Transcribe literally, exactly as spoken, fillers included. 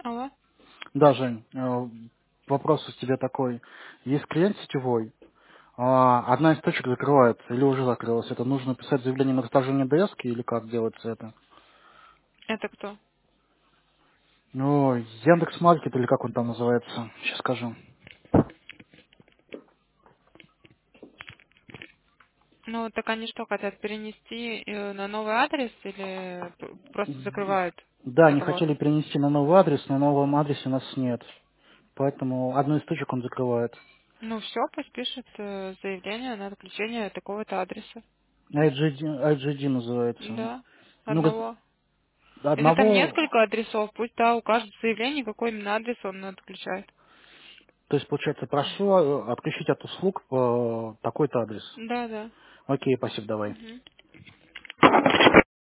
Алло. Да, Жень, э, вопрос у тебя такой. Есть клиент сетевой, а одна из точек закрывается или уже закрылась. Это нужно писать заявление на расторжение д с или как делается это? Это кто? Ну, Яндекс.Маркет или как он там называется, сейчас скажу. Ну, так они что, хотят перенести э, на новый адрес или п- просто закрывают Да, они договор? хотели перенести на новый адрес, но на новом адресе у нас нет. Поэтому одну из точек он закрывает. Ну, все, пусть пишет э, заявление на отключение такого-то адреса. ай джи ди, ай джи ди называется. Да, Ну, говорит, одного. Если там одного, несколько адресов, пусть, да, укажет в заявлении, какой именно адрес он отключает. то есть, получается, прошу э, отключить от услуг по такой-то адрес. Да, да. Окей, спасибо, давай. Мгм.